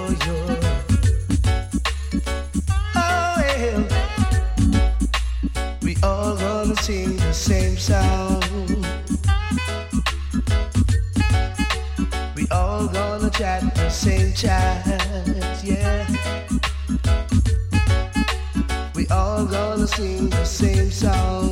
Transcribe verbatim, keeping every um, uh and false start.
yo. Oh, yeah. We all gonna sing the same song. We all gonna chat the same chat, yeah. We all gonna sing the same song.